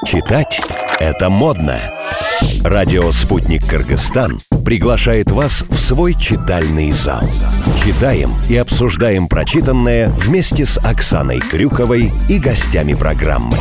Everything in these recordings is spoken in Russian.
Читать – это модно. Радио «Спутник Кыргызстан» приглашает вас в свой читальный зал. Читаем и обсуждаем прочитанное вместе с Оксаной Крюковой и гостями программы.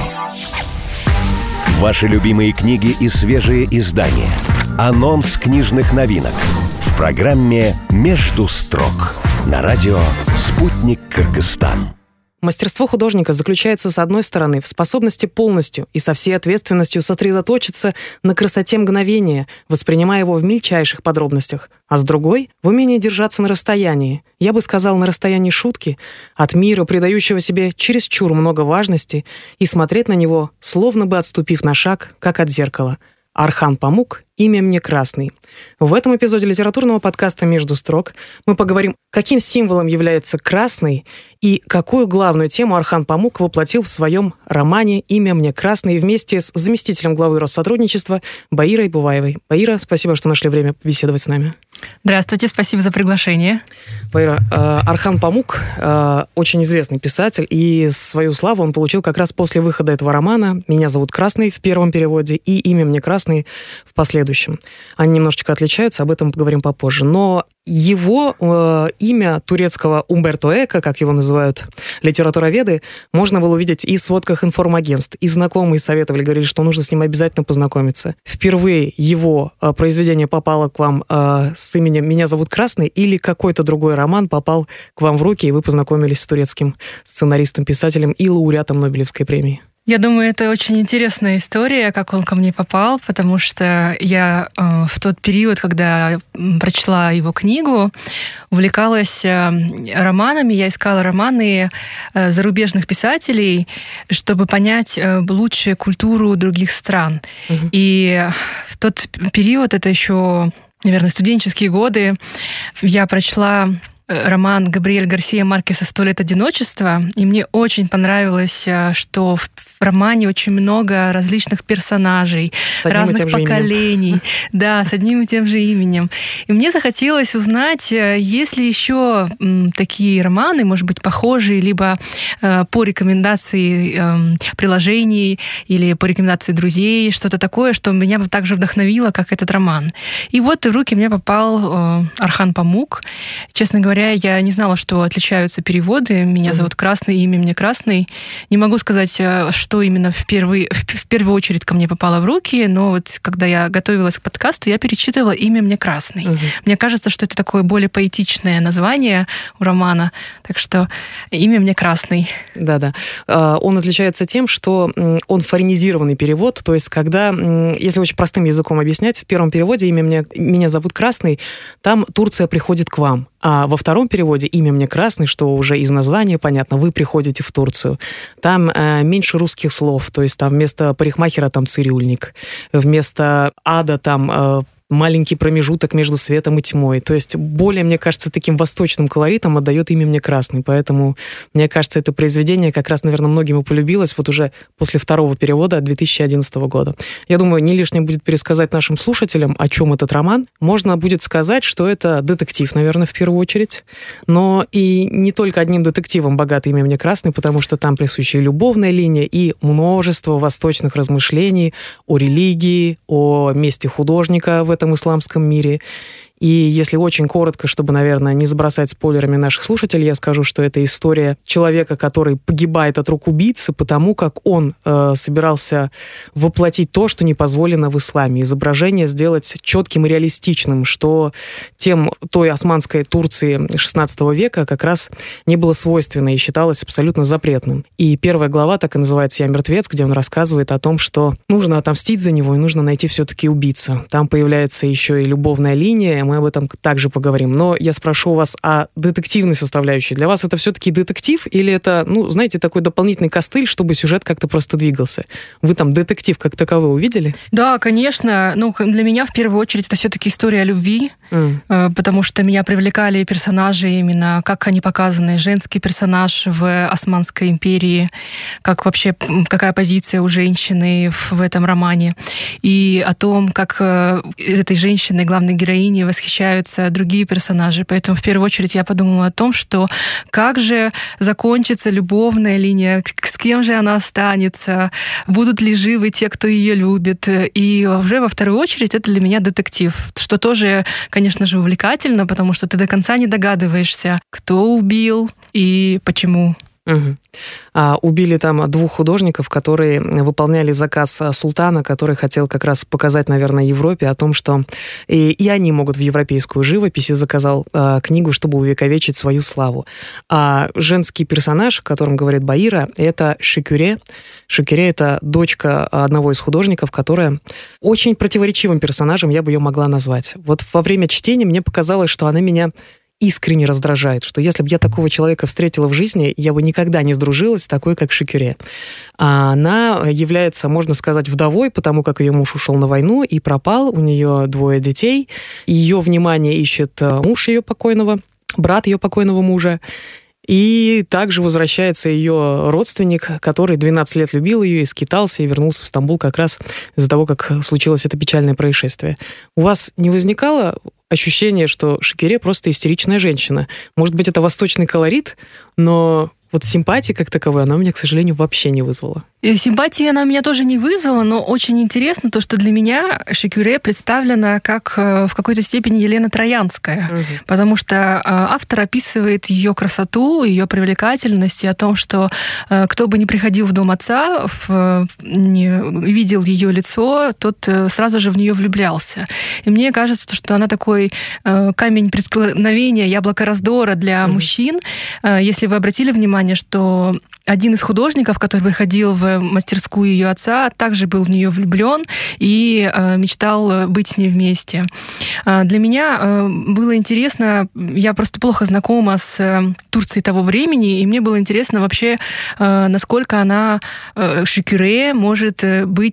Ваши любимые книги и свежие издания. Анонс книжных новинок в программе «Между строк» на радио «Спутник Кыргызстан». Мастерство художника заключается, с одной стороны, в способности полностью и со всей ответственностью сосредоточиться на красоте мгновения, воспринимая его в мельчайших подробностях, а с другой — в умении держаться на расстоянии, я бы сказал, на расстоянии шутки, от мира, придающего себе чересчур много важности, и смотреть на него, словно бы отступив на шаг, как от зеркала. Орхан Памук «Имя мне красный». В этом эпизоде литературного подкаста «Между строк» мы поговорим, каким символом является красный и какую главную тему Орхан Памук воплотил в своем романе «Имя мне красный» вместе с заместителем главы Россотрудничества Баирой Буваевой. Баира, спасибо, что нашли время побеседовать с нами. Здравствуйте, спасибо за приглашение. Баира, Орхан Памук очень известный писатель, и свою славу он получил как раз после выхода этого романа «Меня зовут Красный» в первом переводе и «Имя мне красный» в последующем. Они немножечко отличаются, об этом поговорим попозже. Но его имя турецкого Умберто Эко, как его называют литературоведы, можно было увидеть и в сводках информагентств, и знакомые советовали, говорили, что нужно с ним обязательно познакомиться. Впервые его произведение попало к вам с именем «Меня зовут Красный» или какой-то другой роман попал к вам в руки, и вы познакомились с турецким сценаристом, писателем и лауреатом Нобелевской премии? Я думаю, это очень интересная история, как он ко мне попал, потому что я в тот период, когда прочла его книгу, увлекалась романами. Я искала романы зарубежных писателей, чтобы понять лучше культуру других стран. Угу. И в тот период, это еще, наверное, студенческие годы, я прочла роман Габриэль Гарсия Маркеса «100 лет одиночества», и мне очень понравилось, что в романе очень много различных персонажей, разных поколений, да, с одним и тем же именем. И мне захотелось узнать, есть ли еще такие романы, может быть, похожие, либо по рекомендации приложений или по рекомендации друзей, что-то такое, что меня также вдохновило, как этот роман. И вот в руки мне попал Орхан Памук. Честно говоря, я не знала, что отличаются переводы. «Меня зовут Красный», «Имя мне красный». Не могу сказать, что именно в первую очередь ко мне попало в руки, но вот когда я готовилась к подкасту, я перечитывала «Имя мне красный». Мне кажется, что это такое более поэтичное название у романа, так что «Имя мне красный». Да-да. Он отличается тем, что он форинизированный перевод, то есть когда, если очень простым языком объяснять, в первом переводе «Меня зовут Красный», там Турция приходит к вам. А во втором переводе «Имя мне красный», что уже из названия понятно, вы приходите в Турцию. Там меньше русских слов, то есть там вместо парикмахера там цирюльник, вместо ада там маленький промежуток между светом и тьмой. То есть более, мне кажется, таким восточным колоритом отдает «Имя мне красный». Поэтому, мне кажется, это произведение как раз, наверное, многим и полюбилось вот уже после второго перевода 2011 года. Я думаю, не лишним будет пересказать нашим слушателям, о чем этот роман. Можно будет сказать, что это детектив, наверное, в первую очередь. Но и не только одним детективом богато «Имя мне красный», потому что там присуща и любовная линия, и множество восточных размышлений о религии, о месте художника в этом исламском мире. И если очень коротко, чтобы, наверное, не забросать спойлерами наших слушателей, я скажу, что это история человека, который погибает от рук убийцы, потому как он собирался воплотить то, что не позволено в исламе. Изображение сделать четким и реалистичным, что той османской Турции XVI века как раз не было свойственно и считалось абсолютно запретным. И первая глава так и называется «Я мертвец», где он рассказывает о том, что нужно отомстить за него и нужно найти все-таки убийцу. Там появляется еще и любовная линия, мы об этом также поговорим. Но я спрошу у вас о детективной составляющей. Для вас это все-таки детектив или это, знаете, такой дополнительный костыль, чтобы сюжет как-то просто двигался? Вы там детектив как таковой увидели? Да, конечно. Для меня в первую очередь это все-таки история о любви. потому что меня привлекали персонажи именно, как они показаны, женский персонаж в Османской империи, как вообще, какая позиция у женщины в этом романе, и о том, как этой женщиной, главной героиней, восхищаются другие персонажи. Поэтому в первую очередь я подумала о том, что как же закончится любовная линия, с кем же она останется, будут ли живы те, кто ее любит. И уже во вторую очередь это для меня детектив, что тоже, конечно же, увлекательно, потому что ты до конца не догадываешься, кто убил и почему. Убили там 2 художников, которые выполняли заказ султана, который хотел как раз показать, наверное, Европе о том, что и они могут в европейскую живопись, и заказал книгу, чтобы увековечить свою славу. А женский персонаж, о котором говорит Баира, это Шекюре. Шекюре — это дочка одного из художников, которая очень противоречивым персонажем, я бы ее могла назвать. Вот во время чтения мне показалось, что она меня искренне раздражает, что если бы я такого человека встретила в жизни, я бы никогда не сдружилась с такой, как Шекюре. А она является, можно сказать, вдовой, потому как ее муж ушел на войну и пропал, у нее 2 детей. Ее внимание ищет муж ее покойного, брат ее покойного мужа. И также возвращается ее родственник, который 12 лет любил ее и скитался, и вернулся в Стамбул как раз из-за того, как случилось это печальное происшествие. У вас не возникало ощущение, что Шекюре просто истеричная женщина? Может быть, это восточный колорит, но вот симпатии как таковой она у меня, к сожалению, вообще не вызвала. И симпатии она меня тоже не вызвала, но очень интересно то, что для меня Шекюре представлена как в какой-то степени Елена Троянская, потому что автор описывает ее красоту, ее привлекательность и о том, что кто бы ни приходил в дом отца, видел ее лицо, тот сразу же в нее влюблялся. И мне кажется, что она такой камень преткновения, яблоко раздора для мужчин. Если вы обратили внимание, что один из художников, который выходил в мастерскую ее отца, также был в нее влюблен и мечтал быть с ней вместе. Для меня было интересно, я просто плохо знакома с Турцией того времени, и мне было интересно вообще, насколько она, Шекюре, может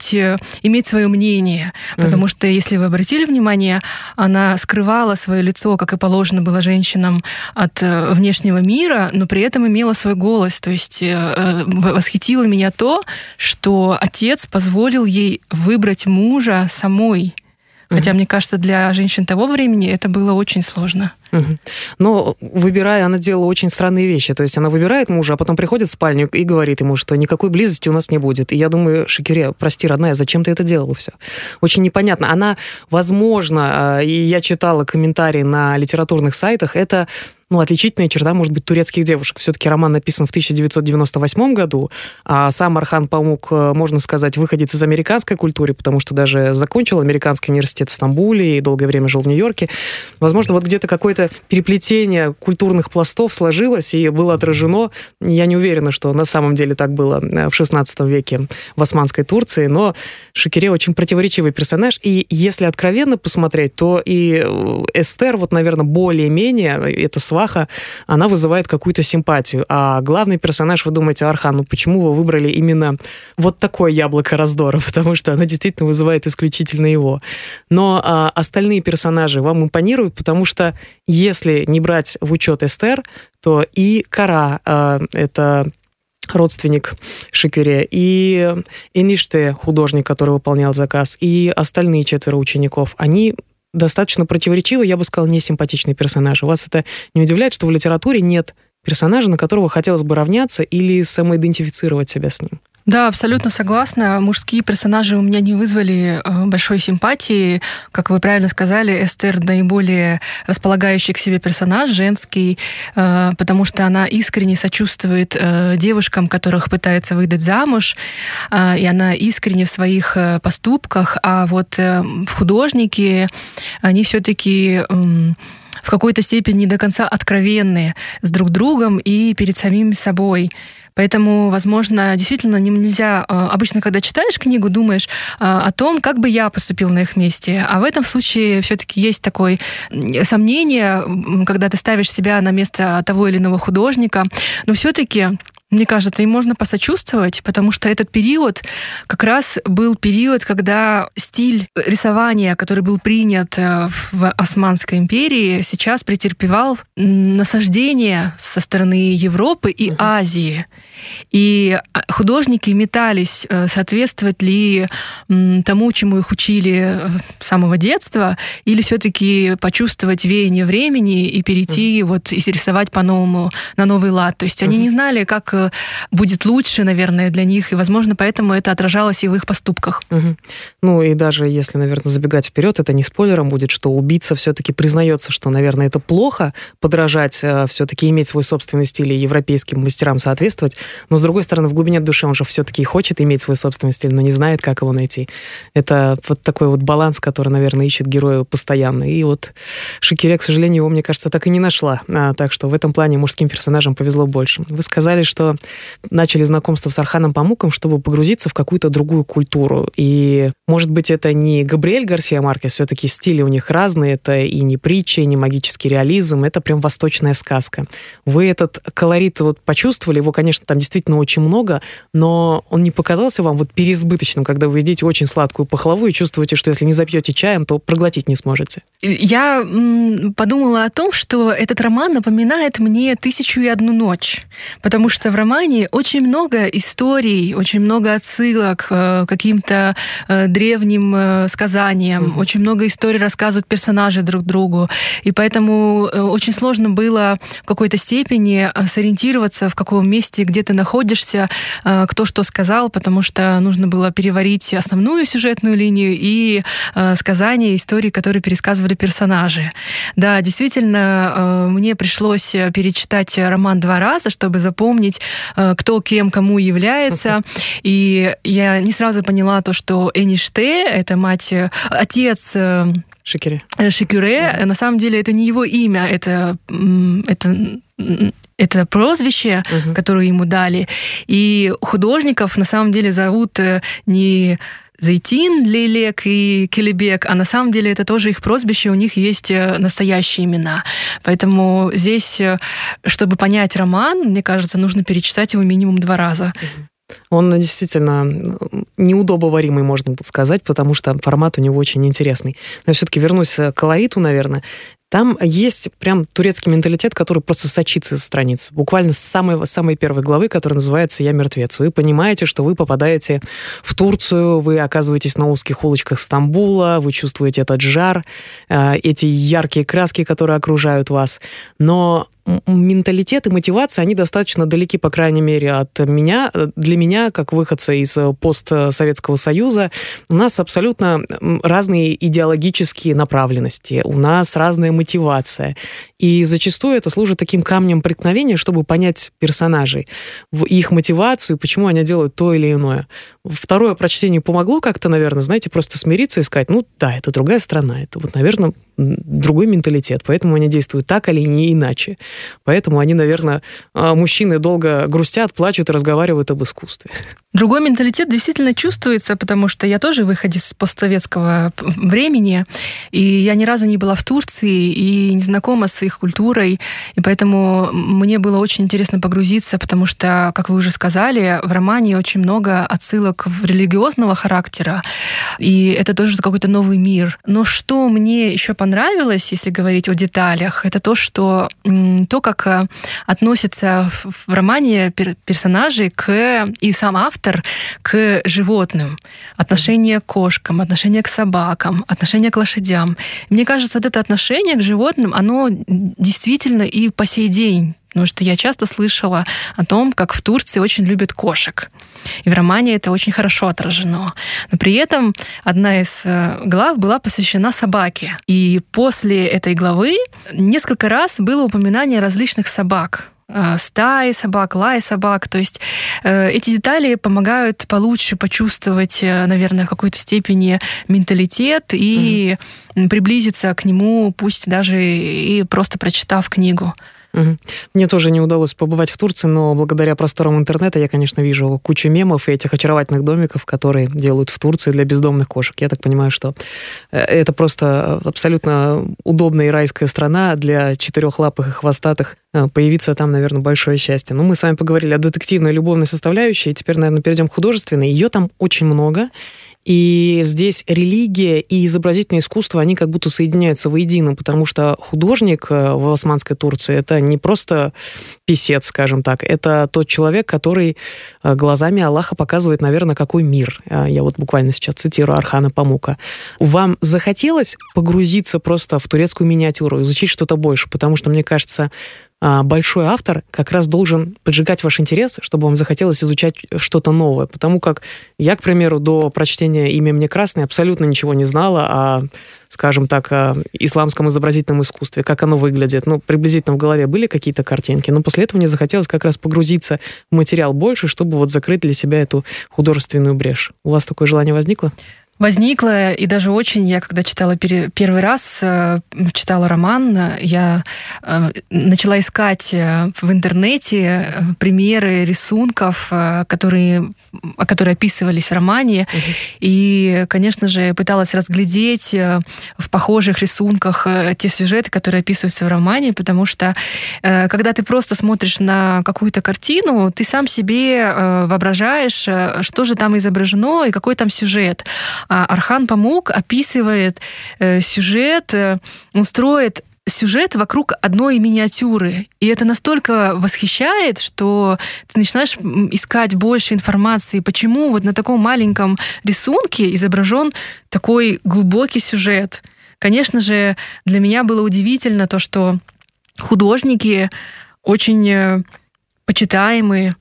иметь свое мнение. Потому что, если вы обратили внимание, она скрывала свое лицо, как и положено было женщинам, от внешнего мира, но при этом имела свой голос. То есть восхитило меня то, что отец позволил ей выбрать мужа самой. Хотя, мне кажется, для женщин того времени это было очень сложно. Но, выбирая, она делала очень странные вещи. То есть она выбирает мужа, а потом приходит в спальню и говорит ему, что никакой близости у нас не будет. И я думаю, Шекюре, прости, родная, зачем ты это делала все? Очень непонятно. Она, возможно, и я читала комментарии на литературных сайтах, это отличительная черта, может быть, турецких девушек. Все-таки роман написан в 1998 году, а сам Орхан Памук, можно сказать, выходец из американской культуры, потому что даже закончил американский университет в Стамбуле и долгое время жил в Нью-Йорке. Возможно, вот где-то какое-то переплетение культурных пластов сложилось и было отражено. Я не уверена, что на самом деле так было в XVI веке в Османской Турции, но Шекюре очень противоречивый персонаж. И если откровенно посмотреть, то и Эстер, вот, наверное, более-менее, это сваха, она вызывает какую-то симпатию. А главный персонаж, вы думаете, Орхан, почему вы выбрали именно вот такое яблоко раздора? Потому что оно действительно вызывает исключительно его. Но остальные персонажи вам импонируют, потому что если не брать в учет Эстер, то и Кара, это родственник Шекюре, и Эниште, художник, который выполнял заказ, и остальные 4 учеников, они достаточно противоречивые, я бы сказала, несимпатичные персонажи. Вас это не удивляет, что в литературе нет персонажа, на которого хотелось бы равняться или самоидентифицировать себя с ним? Да, абсолютно согласна. Мужские персонажи у меня не вызвали большой симпатии. Как вы правильно сказали, Эстер наиболее располагающий к себе персонаж, женский, потому что она искренне сочувствует девушкам, которых пытается выдать замуж, и она искренне в своих поступках. А вот художники, они все-таки в какой-то степени не до конца откровенные с друг другом и перед самим собой. Поэтому, возможно, действительно нельзя... Обычно, когда читаешь книгу, думаешь о том, как бы я поступил на их месте. А в этом случае все-таки есть такое сомнение, когда ты ставишь себя на место того или иного художника. Но все-таки Мне кажется, им можно посочувствовать, потому что этот период как раз был период, когда стиль рисования, который был принят в Османской империи, сейчас претерпевал насаждение со стороны Европы и Азии. И художники метались, соответствовать ли тому, чему их учили с самого детства, или все-таки почувствовать веяние времени и перейти и рисовать по-новому, на новый лад. То есть они не знали, как будет лучше, наверное, для них, и, возможно, поэтому это отражалось и в их поступках. Ну и даже если, наверное, забегать вперед, это не спойлером будет, что убийца все-таки признается, что, наверное, это плохо подражать, все-таки иметь свой собственный стиль и европейским мастерам соответствовать, но, с другой стороны, в глубине души он же все-таки хочет иметь свой собственный стиль, но не знает, как его найти. Это вот такой вот баланс, который, наверное, ищет героя постоянно. И вот Шакире, к сожалению, его, мне кажется, так и не нашла. Так что в этом плане мужским персонажам повезло больше. Вы сказали, что начали знакомство с Орханом Памуком, чтобы погрузиться в какую-то другую культуру. И, может быть, это не Габриэль Гарсия Маркес, все-таки стили у них разные, это и не притча, и не магический реализм, это прям восточная сказка. Вы этот колорит вот почувствовали, его, конечно, там действительно очень много, но он не показался вам вот переизбыточным, когда вы едите очень сладкую пахлаву и чувствуете, что если не запьете чаем, то проглотить не сможете? Я подумала о том, что этот роман напоминает мне «1001 ночь», потому что в романе очень много историй, очень много отсылок к каким-то древним сказаниям, очень много историй рассказывают персонажи друг другу, и поэтому очень сложно было в какой-то степени сориентироваться, в каком месте, где ты находишься, кто что сказал, потому что нужно было переварить основную сюжетную линию и сказания, истории, которые пересказывали персонажи. Да, действительно, мне пришлось перечитать роман 2 раза, чтобы запомнить, кто кем кому является. И я не сразу поняла то, что Эниште, это отец Шакире, на самом деле это не его имя, это прозвище, которое ему дали. И художников на самом деле зовут не Зайтин, Лейлек и Келебек, а на самом деле это тоже их прозвище, у них есть настоящие имена. Поэтому здесь, чтобы понять роман, мне кажется, нужно перечитать его минимум 2 раза. Он действительно неудобоваримый, можно сказать, потому что формат у него очень интересный. Но я все-таки вернусь к колориту, наверное. Там есть прям турецкий менталитет, который просто сочится из страниц. Буквально с самой первой главы, которая называется «Я мертвец». Вы понимаете, что вы попадаете в Турцию, вы оказываетесь на узких улочках Стамбула, вы чувствуете этот жар, эти яркие краски, которые окружают вас. Но менталитет и мотивация, они достаточно далеки, по крайней мере, от меня. Для меня, как выходца из постсоветского Союза, у нас абсолютно разные идеологические направленности, у нас разная мотивация. И зачастую это служит таким камнем преткновения, чтобы понять персонажей, их мотивацию, почему они делают то или иное. Второе прочтение помогло как-то, наверное, знаете, просто смириться и сказать, ну да, это другая страна, это вот, наверное, другой менталитет, поэтому они действуют так или не иначе. Поэтому они, наверное, мужчины долго грустят, плачут и разговаривают об искусстве. Другой менталитет действительно чувствуется, потому что я тоже выходец из постсоветского времени, и я ни разу не была в Турции и не знакома с их культурой, и поэтому мне было очень интересно погрузиться, потому что, как вы уже сказали, в романе очень много отсылок религиозного характера, и это тоже какой-то новый мир. Но что мне еще понравилось, если говорить о деталях, это то, что то, как относятся в романе персонажи и сам автор к животным. Отношение к кошкам, отношение к собакам, отношение к лошадям. Мне кажется, вот это отношение к животным, оно действительно и по сей день. Потому что я часто слышала о том, как в Турции очень любят кошек. И в романе это очень хорошо отражено. Но при этом одна из глав была посвящена собаке. И после этой главы несколько раз было упоминание различных собак. Стаи собак, лай собак. То есть эти детали помогают получше почувствовать, наверное, в какой-то степени менталитет и приблизиться к нему, пусть даже и просто прочитав книгу. Мне тоже не удалось побывать в Турции, но благодаря просторам интернета я, конечно, вижу кучу мемов и этих очаровательных домиков, которые делают в Турции для бездомных кошек. Я так понимаю, что это просто абсолютно удобная и райская страна для четырехлапых и хвостатых. Появиться там, наверное, большое счастье. Но мы с вами поговорили о детективной и любовной составляющей, и теперь, наверное, перейдем к художественной. Ее там очень много. И здесь религия и изобразительное искусство, они как будто соединяются воедино, потому что художник в Османской Турции — это не просто писец, скажем так, это тот человек, который глазами Аллаха показывает, наверное, какой мир. Я вот буквально сейчас цитирую Орхана Памука. Вам захотелось погрузиться просто в турецкую миниатюру, изучить что-то больше? Потому что, мне кажется, большой автор как раз должен поджигать ваш интерес, чтобы вам захотелось изучать что-то новое. Потому как я, к примеру, до прочтения «Имя мне красное» абсолютно ничего не знала о, скажем так, о исламском изобразительном искусстве, как оно выглядит. Ну, приблизительно в голове были какие-то картинки, но после этого мне захотелось как раз погрузиться в материал больше, чтобы вот закрыть для себя эту художественную брешь. У вас такое желание возникло? Возникло, и даже очень, я когда читала первый раз, читала роман, я начала искать в интернете примеры рисунков, которые описывались в романе, и, конечно же, пыталась разглядеть в похожих рисунках те сюжеты, которые описываются в романе, потому что, когда ты просто смотришь на какую-то картину, ты сам себе воображаешь, что же там изображено и какой там сюжет. Орхан Памук описывает сюжет, он строит сюжет вокруг одной миниатюры. И это настолько восхищает, что ты начинаешь искать больше информации, почему вот на таком маленьком рисунке изображен такой глубокий сюжет. Конечно же, для меня было удивительно то, что художники очень почитаемые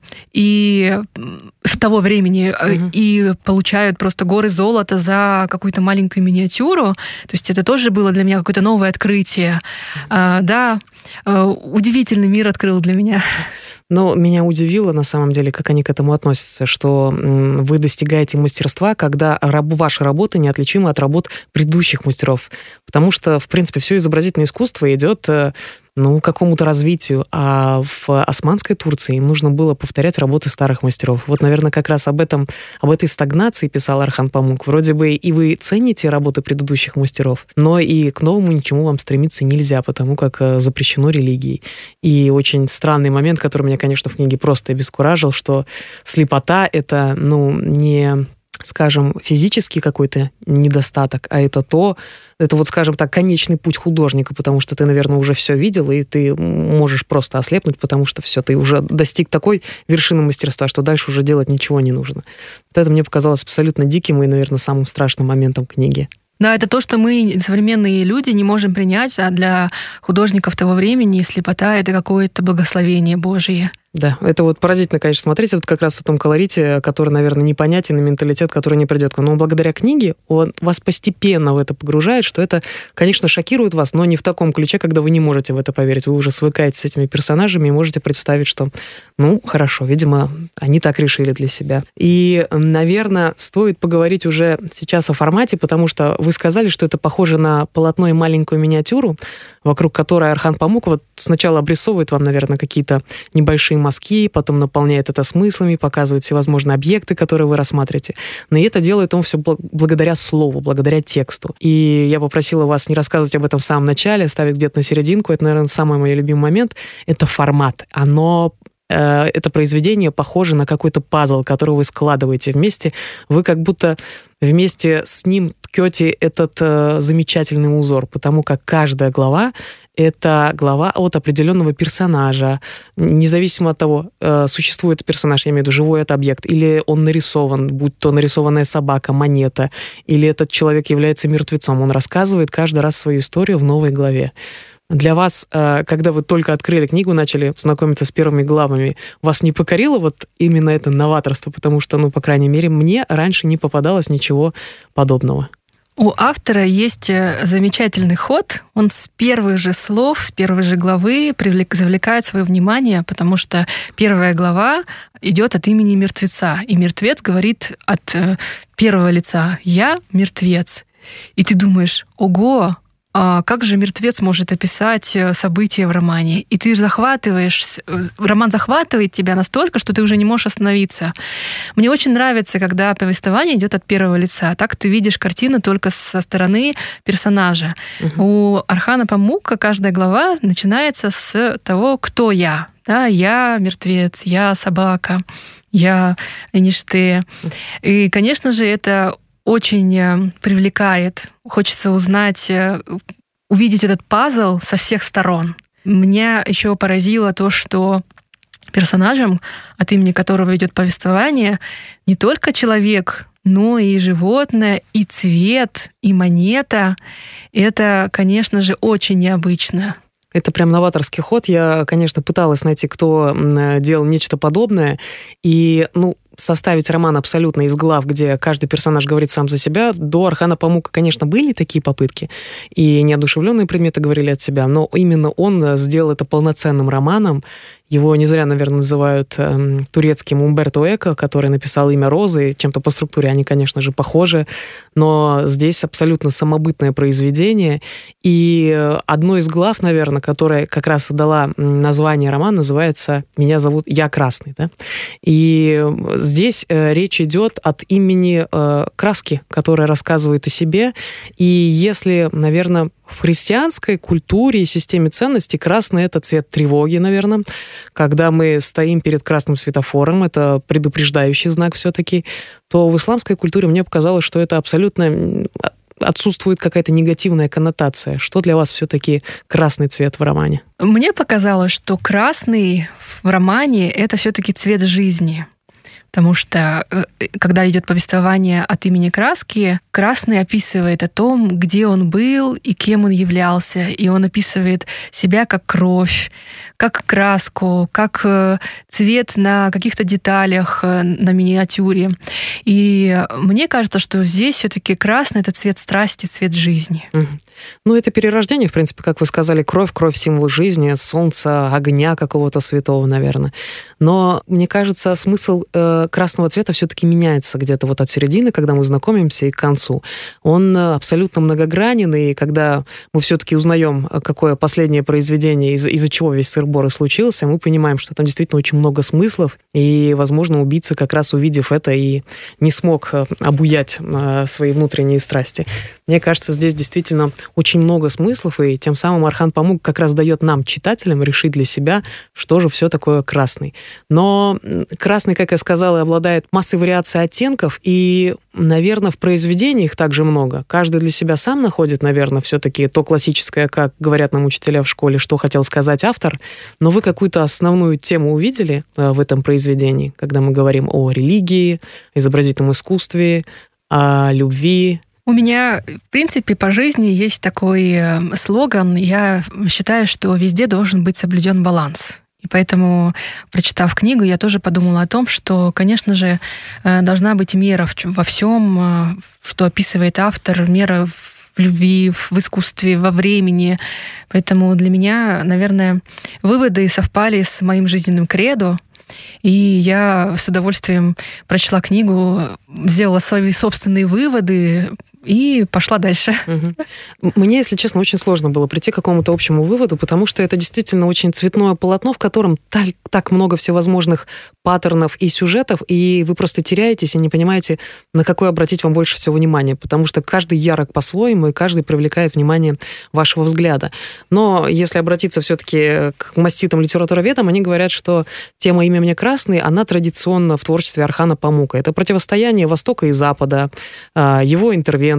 и в того времени и получают просто горы золота за какую-то маленькую миниатюру. То есть это тоже было для меня какое-то новое открытие. Да, удивительный мир открыл для меня. Но меня удивило, на самом деле, как они к этому относятся, что вы достигаете мастерства, когда ваша работа неотличима от работ предыдущих мастеров. Потому что, в принципе, все изобразительное искусство идет к какому-то развитию, а в Османской Турции им нужно было повторять работы старых мастеров. Вот, наверное, как раз об этой стагнации писал Орхан Памук. Вроде бы и вы цените работы предыдущих мастеров, но и к новому ничему вам стремиться нельзя, потому как запрещено религией. И очень странный момент, который меня, конечно, в книге просто обескуражил, что слепота — это, не, скажем, физический какой-то недостаток, а это вот, скажем так, конечный путь художника, потому что ты, наверное, уже все видел, и ты можешь просто ослепнуть, потому что все, ты уже достиг такой вершины мастерства, что дальше уже делать ничего не нужно. Вот это мне показалось абсолютно диким и, наверное, самым страшным моментом книги. Да, это то, что мы, современные люди, не можем принять, а для художников того времени слепота — это какое-то благословение Божие. Да, это вот поразительно, конечно, смотреть. Это как раз о том колорите, который, наверное, непонятен, и менталитет, который не придет к вам. Но благодаря книге он вас постепенно в это погружает, что это, конечно, шокирует вас, но не в таком ключе, когда вы не можете в это поверить. Вы уже свыкаетесь с этими персонажами и можете представить, что, хорошо, видимо, они так решили для себя. И, наверное, стоит поговорить уже сейчас о формате, потому что вы сказали, что это похоже на полотно и маленькую миниатюру, вокруг которой Орхан Памук вот сначала обрисовывает вам, наверное, какие-то небольшие мазки, потом наполняет это смыслами, показывает всевозможные объекты, которые вы рассматриваете. Но это делает он все благодаря слову, благодаря тексту. И я попросила вас не рассказывать об этом в самом начале, ставить где-то на серединку. Это, наверное, самый мой любимый момент. Это формат. Это произведение похоже на какой-то пазл, который вы складываете вместе. Вы как будто вместе с ним ткете этот замечательный узор, потому как каждая глава — это глава от определенного персонажа, независимо от того, существует персонаж, я имею в виду, живой это объект, или он нарисован, будь то нарисованная собака, монета, или этот человек является мертвецом. Он рассказывает каждый раз свою историю в новой главе. Для вас, когда вы только открыли книгу, начали знакомиться с первыми главами, вас не покорило вот именно это новаторство? Потому что, по крайней мере, мне раньше не попадалось ничего подобного. У автора есть замечательный ход. Он с первых же слов, с первой же главы завлекает свое внимание, потому что первая глава идет от имени мертвеца. И мертвец говорит от первого лица: «Я мертвец». И ты думаешь: ого, как же мертвец может описать события в романе? И ты роман захватывает тебя настолько, что ты уже не можешь остановиться. Мне очень нравится, когда повествование идет от первого лица. Так ты видишь картину только со стороны персонажа. У Орхана Памука каждая глава начинается с того, кто я. Да, я мертвец, я собака, я Эништэ. И, конечно же, это очень привлекает. Хочется увидеть этот пазл со всех сторон. Меня еще поразило то, что персонажем, от имени которого идет повествование, не только человек, но и животное, и цвет, и монета. Это, конечно же, очень необычно. Это прям новаторский ход. Я, конечно, пыталась найти, кто делал нечто подобное. И, составить роман абсолютно из глав, где каждый персонаж говорит сам за себя. До Орхана Памука, конечно, были такие попытки, и неодушевленные предметы говорили от себя, но именно он сделал это полноценным романом. Его не зря, наверное, называют турецким Умберто Эко, который написал «Имя Розы». Чем-то по структуре они, конечно же, похожи, но здесь абсолютно самобытное произведение. И одно из глав, наверное, которая как раз дала название роману, называется «Меня зовут Я Красный». Да? И здесь речь идет от имени краски, которая рассказывает о себе. И если, наверное, в христианской культуре и системе ценностей красный — это цвет тревоги, наверное. Когда мы стоим перед красным светофором, это предупреждающий знак все-таки, то в исламской культуре мне показалось, что это абсолютно отсутствует какая-то негативная коннотация. Что для вас все-таки красный цвет в романе? Мне показалось, что красный в романе — это все-таки цвет жизни. Потому что, когда идет повествование от имени краски, красный описывает о том, где он был и кем он являлся. И он описывает себя как кровь, как краску, как цвет на каких-то деталях, на миниатюре. И мне кажется, что здесь все-таки красный — это цвет страсти, цвет жизни. Это перерождение, в принципе, как вы сказали, кровь — символ жизни, солнца, огня какого-то святого, наверное. Но, мне кажется, смысл красного цвета все-таки меняется где-то вот от середины, когда мы знакомимся, и к концу. Он абсолютно многогранен, и когда мы все-таки узнаем, какое последнее произведение, из-за чего весь сыр-бор и случился, мы понимаем, что там действительно очень много смыслов, и, возможно, убийца, как раз увидев это, и не смог обуять свои внутренние страсти. Мне кажется, здесь действительно очень много смыслов, и тем самым Орхан Памук как раз дает нам, читателям, решить для себя, что же все такое красный. Но красный, как я сказала, обладает массой вариаций оттенков, и, наверное, в произведении их также много. Каждый для себя сам находит, наверное, все-таки то классическое, как говорят нам учителя в школе, что хотел сказать автор, но вы какую-то основную тему увидели в этом произведении, когда мы говорим о религии, изобразительном искусстве, о любви. У меня, в принципе, по жизни есть такой слоган. Я считаю, что везде должен быть соблюден баланс. И поэтому, прочитав книгу, я тоже подумала о том, что, конечно же, должна быть мера во всем, что описывает автор, мера в любви, в искусстве, во времени. Поэтому для меня, наверное, выводы совпали с моим жизненным кредо. И я с удовольствием прочла книгу, сделала свои собственные выводы и пошла дальше. Мне, если честно, очень сложно было прийти к какому-то общему выводу, потому что это действительно очень цветное полотно, в котором так много всевозможных паттернов и сюжетов, и вы просто теряетесь и не понимаете, на какой обратить вам больше всего внимания, потому что каждый ярок по-своему, и каждый привлекает внимание вашего взгляда. Но если обратиться все-таки к маститым литературоведам, они говорят, что тема «Имя мне Красный», она традиционна в творчестве Орхана Памука. Это противостояние Востока и Запада, его интервенция,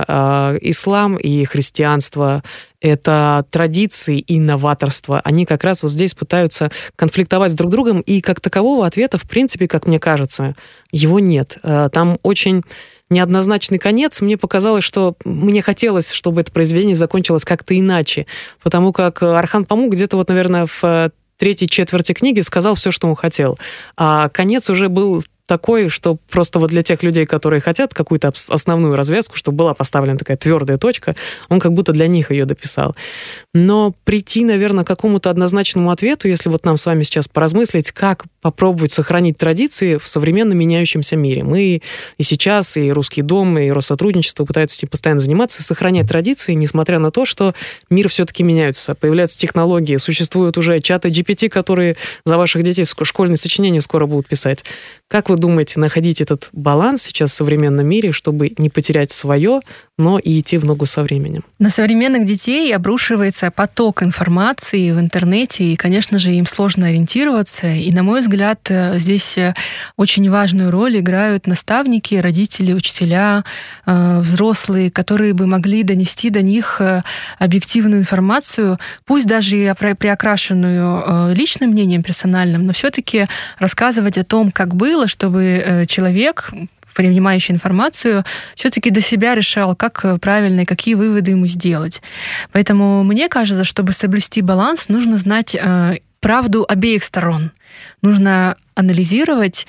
ислам и христианство, это традиции и новаторство. Они как раз вот здесь пытаются конфликтовать с друг другом, и как такового ответа, в принципе, как мне кажется, его нет. Там очень неоднозначный конец. Мне показалось, что мне хотелось, чтобы это произведение закончилось как-то иначе, потому как Орхан Памук где-то вот, наверное, в третьей четверти книги сказал все, что он хотел. А конец уже был такой, что просто вот для тех людей, которые хотят какую-то основную развязку, чтобы была поставлена такая твердая точка, он как будто для них ее дописал. Но прийти, наверное, к какому-то однозначному ответу, если вот нам с вами сейчас поразмыслить, как попробовать сохранить традиции в современно меняющемся мире. Мы и сейчас, и Русский дом, и Россотрудничество пытаются этим постоянно заниматься, сохранять традиции, несмотря на то, что мир все-таки меняется. Появляются технологии, существуют уже чаты GPT, которые за ваших детей школьные сочинения скоро будут писать. Как вы думаете, находить этот баланс сейчас в современном мире, чтобы не потерять свое, но и идти в ногу со временем? На современных детей обрушивается поток информации в интернете, и, конечно же, им сложно ориентироваться. И, на мой взгляд, здесь очень важную роль играют наставники, родители, учителя, взрослые, которые бы могли донести до них объективную информацию, пусть даже и приокрашенную личным мнением персональным, но все-таки рассказывать о том, как было, чтобы человек, принимающий информацию, все-таки для себя решал, как правильно и какие выводы ему сделать. Поэтому мне кажется, чтобы соблюсти баланс, нужно знать правду обеих сторон. Нужно анализировать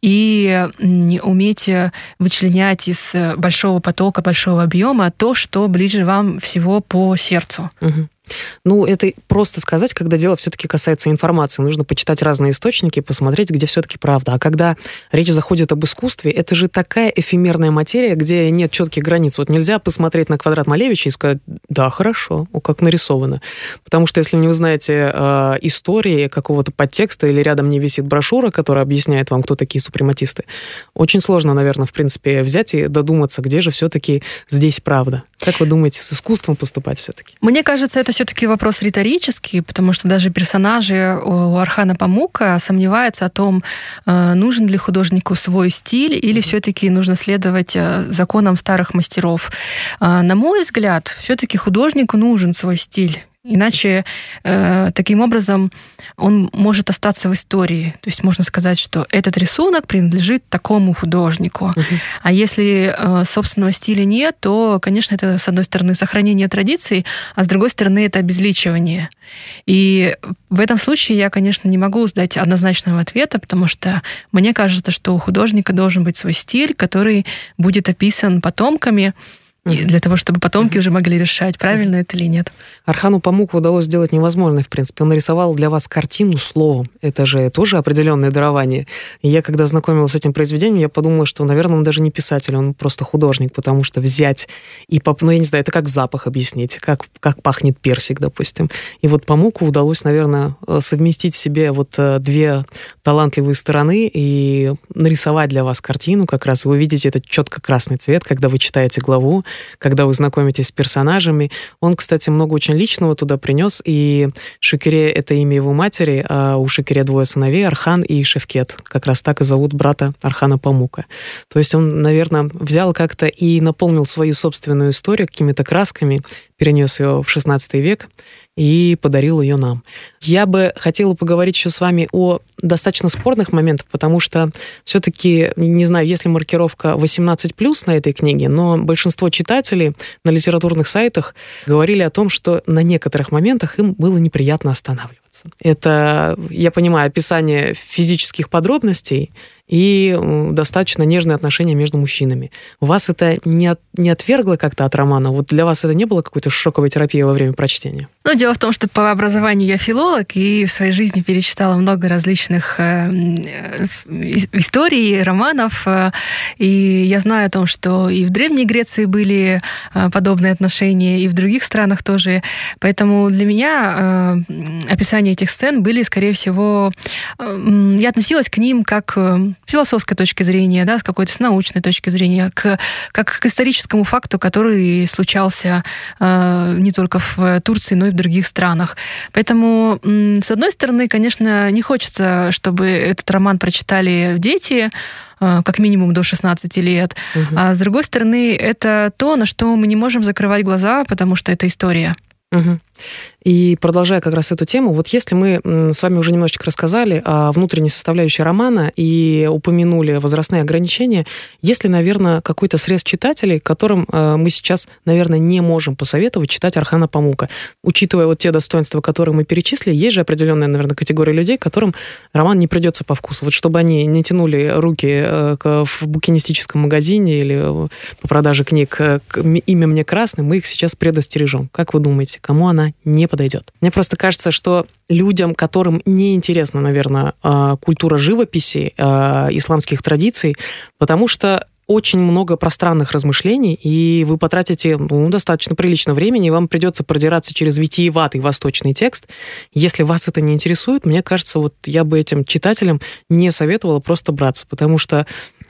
и уметь вычленять из большого потока, большого объема то, что ближе вам всего по сердцу. Угу. Ну, это просто сказать, когда дело все-таки касается информации. Нужно почитать разные источники, посмотреть, где все-таки правда. А когда речь заходит об искусстве, это же такая эфемерная материя, где нет четких границ. Вот нельзя посмотреть на квадрат Малевича и сказать, да, хорошо, как нарисовано. Потому что если не вы знаете истории какого-то подтекста или рядом не висит брошюра, которая объясняет вам, кто такие супрематисты, очень сложно, наверное, в принципе, взять и додуматься, где же все-таки здесь правда. Как вы думаете, с искусством поступать все-таки? Мне кажется, это все-таки вопрос риторический, потому что даже персонажи у Орхана Памука сомневаются о том, нужен ли художнику свой стиль или все-таки нужно следовать законам старых мастеров. На мой взгляд, все-таки художнику нужен свой стиль. Иначе таким образом он может остаться в истории. То есть можно сказать, что этот рисунок принадлежит такому художнику. А если собственного стиля нет, то, конечно, это, с одной стороны, сохранение традиций, а с другой стороны, это обезличивание. И в этом случае я, конечно, не могу дать однозначного ответа, потому что мне кажется, что у художника должен быть свой стиль, который будет описан потомками, для того, чтобы потомки уже могли решать, правильно это или нет. Орхану Памуку удалось сделать невозможное, в принципе. Он нарисовал для вас картину словом. Это же тоже определенное дарование. И я, когда знакомилась с этим произведением, я подумала, что, наверное, он даже не писатель, он просто художник, потому что взять и... Ну, я не знаю, это как запах объяснить, как пахнет персик, допустим. И вот Памуку удалось, наверное, совместить в себе вот две талантливые стороны и нарисовать для вас картину как раз. Вы видите этот четко красный цвет, когда вы читаете главу, когда вы знакомитесь с персонажами. Он, кстати, много очень личного туда принес, и Шекере — это имя его матери, а у Шекере двое сыновей, Орхан и Шевкет. Как раз так и зовут брата Орхана Памука. То есть он, наверное, взял как-то и наполнил свою собственную историю какими-то красками, перенес ее в XVI век и подарил ее нам. Я бы хотела поговорить еще с вами о достаточно спорных моментах, потому что все-таки, не знаю, есть ли маркировка 18+, на этой книге, но большинство читателей на литературных сайтах говорили о том, что на некоторых моментах им было неприятно останавливаться. Это, я понимаю, описание физических подробностей и достаточно нежные отношения между мужчинами. Вас это не отвергло как-то от романа? Вот для вас это не было какой-то шоковой терапией во время прочтения? Ну, дело в том, что по образованию я филолог, и в своей жизни перечитала много различных историй, романов, и я знаю о том, что и в Древней Греции были подобные отношения, и в других странах тоже. Поэтому для меня описание этих сцен были, скорее всего... Я относилась к ним как с философской точки зрения, да, с какой-то с научной точки зрения, как к историческому факту, который случался не только в Турции, но и в других странах. Поэтому, с одной стороны, конечно, не хочется, чтобы этот роман прочитали дети, как минимум до 16 лет. А с другой стороны, это то, на что мы не можем закрывать глаза, потому что это история. И продолжая как раз эту тему, вот если мы с вами уже немножечко рассказали о внутренней составляющей романа и упомянули возрастные ограничения, есть ли, наверное, какой-то срез читателей, которым мы сейчас, наверное, не можем посоветовать читать Орхана Памука? Учитывая вот те достоинства, которые мы перечислили, есть же определенная, наверное, категория людей, которым роман не придется по вкусу. Вот чтобы они не тянули руки в букинистическом магазине или по продаже книг «Имя мне красный», мы их сейчас предостережем. Как вы думаете, кому она не подойдет? Мне просто кажется, что людям, которым не интересна, наверное, культура живописи, исламских традиций, потому что очень много пространных размышлений, и вы потратите достаточно прилично времени, и вам придется продираться через витиеватый восточный текст. Если вас это не интересует, мне кажется, вот я бы этим читателям не советовала просто браться, потому что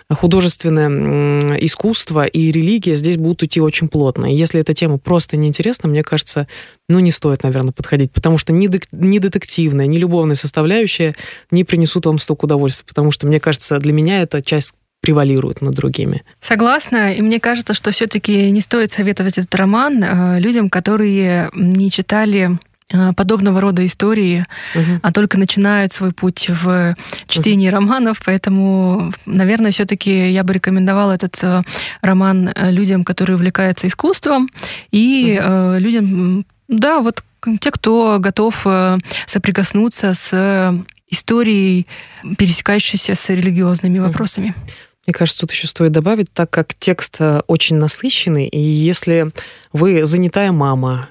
художественное искусство и религия здесь будут идти очень плотно. И если эта тема просто неинтересна, мне кажется, не стоит, наверное, подходить, потому что ни детективная, ни любовная составляющая не принесут вам столько удовольствия, потому что, мне кажется, для меня эта часть превалирует над другими. Согласна, и мне кажется, что все-таки не стоит советовать этот роман людям, которые не читали подобного рода истории, а только начинают свой путь в чтении романов, поэтому, наверное, все-таки я бы рекомендовала этот роман людям, которые увлекаются искусством, и людям, вот те, кто готов соприкоснуться с историей, пересекающейся с религиозными вопросами. Мне кажется, тут еще стоит добавить, так как текст очень насыщенный, и если вы занятая мама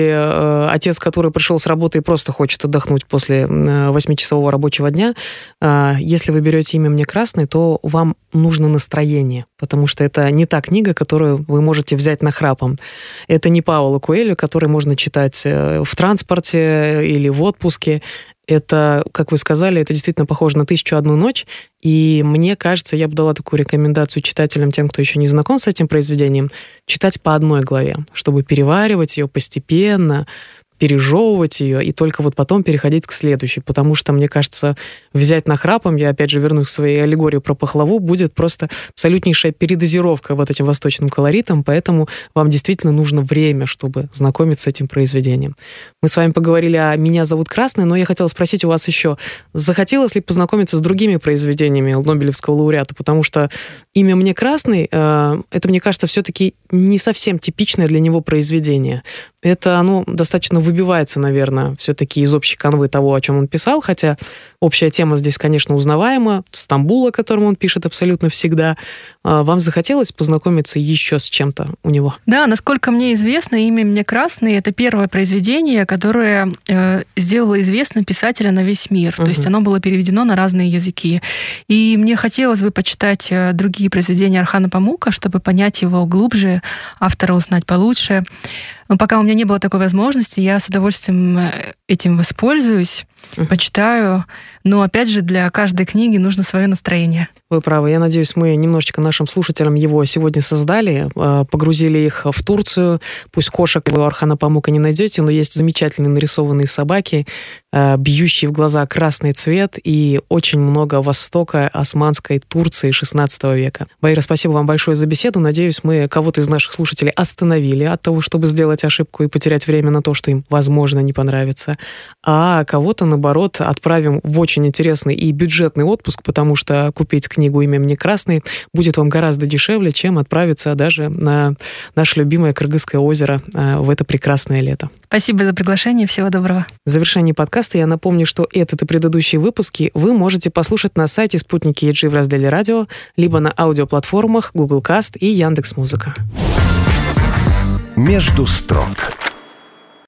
или отец, который пришел с работы и просто хочет отдохнуть после 8-часового рабочего дня, если вы берете «Имя мне красный», то вам нужно настроение, потому что это не та книга, которую вы можете взять нахрапом. Это не Паоло Коэльо, который можно читать в транспорте или в отпуске. Это, как вы сказали, это действительно похоже на «1001 ночь», и мне кажется, я бы дала такую рекомендацию читателям, тем, кто еще не знаком с этим произведением, читать по одной главе, чтобы переваривать ее постепенно, пережевывать ее и только вот потом переходить к следующей, потому что, мне кажется, взять нахрапом, я опять же вернусь к своей аллегории про пахлаву, будет просто абсолютнейшая передозировка вот этим восточным колоритом, поэтому вам действительно нужно время, чтобы знакомиться с этим произведением. Мы с вами поговорили о «Меня зовут Красный», но я хотела спросить у вас еще, захотелось ли познакомиться с другими произведениями Нобелевского лауреата, потому что «Имя мне красный» — это, мне кажется, все-таки не совсем типичное для него произведение. Это оно достаточно выбивается, наверное, все-таки из общей канвы того, о чем он писал, хотя общая тема здесь, конечно, узнаваема. Стамбул, о котором он пишет абсолютно всегда. Вам захотелось познакомиться еще с чем-то у него? Да, насколько мне известно, «Имя мне красный» — это первое произведение, которое сделало известным писателя на весь мир. То есть оно было переведено на разные языки. И мне хотелось бы почитать другие произведения Орхана Памука, чтобы понять его глубже, автора узнать получше. Но пока у меня не было такой возможности, я с удовольствием этим воспользуюсь, почитаю. Но, опять же, для каждой книги нужно свое настроение. Вы правы. Я надеюсь, мы немножечко нашим слушателям его сегодня создали, погрузили их в Турцию. Пусть кошек вы у Орхана Памука не найдете, но есть замечательные нарисованные собаки, бьющие в глаза красный цвет и очень много востока османской Турции XVI века. Баира, спасибо вам большое за беседу. Надеюсь, мы кого-то из наших слушателей остановили от того, чтобы сделать ошибку и потерять время на то, что им, возможно, не понравится. А кого-то, наоборот, отправим в очень интересный и бюджетный отпуск, потому что купить книгу «Имя мне красный» будет вам гораздо дешевле, чем отправиться даже на наше любимое Кыргызское озеро в это прекрасное лето. Спасибо за приглашение. Всего доброго. В завершении подкаста я напомню, что этот и предыдущие выпуски вы можете послушать на сайте Спутники EG в разделе «Радио», либо на аудиоплатформах Google Cast и Яндекс.Музыка. «Между строк».